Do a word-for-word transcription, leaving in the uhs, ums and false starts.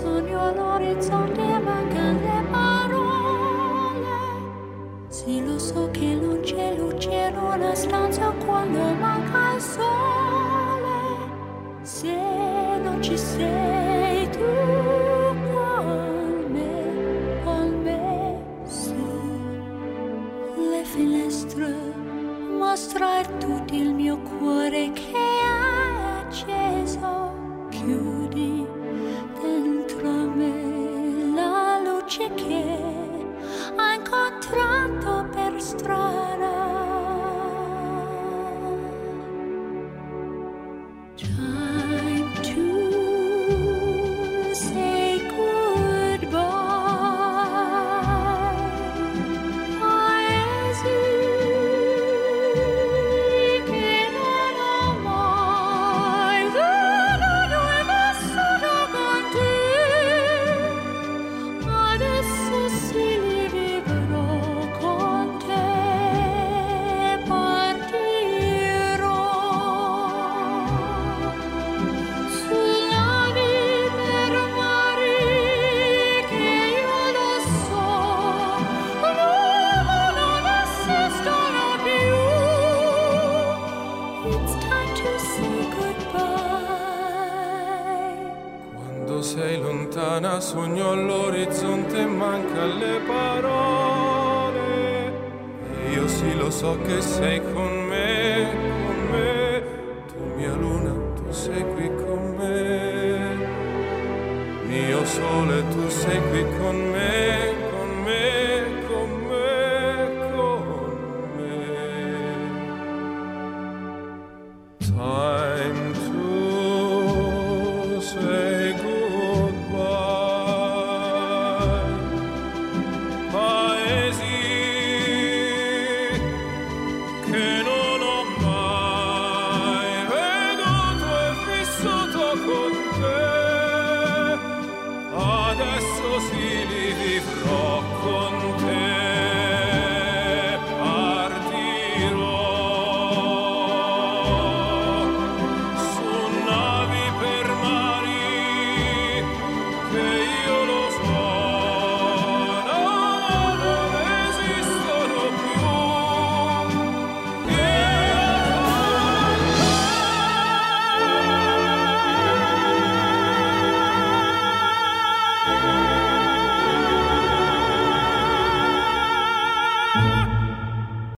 sogno l'orizzonte mancano le parole. Sì, lo so che non c'è luce in una stanza quando manca il sole. Se non ci sei tu con me, con me su le finestre, mostrar tutto il mio cuore che è acceso. Chiudi dentro me la luce che ho incontrato per strada. Time to say goodbye. Paesi che non ho mai venuto e vissuto con te. Adesso sì li vivrò con te. Partirò sulla vita per mari che io lo so, l'uomo non esistono più. It's time to say goodbye. Quando sei lontana sogno all'orizzonte e manca le parole. E io sì lo so che sei con me, con me. Tu mia luna, tu sei qui con me. Mio sole, tu sei qui con me.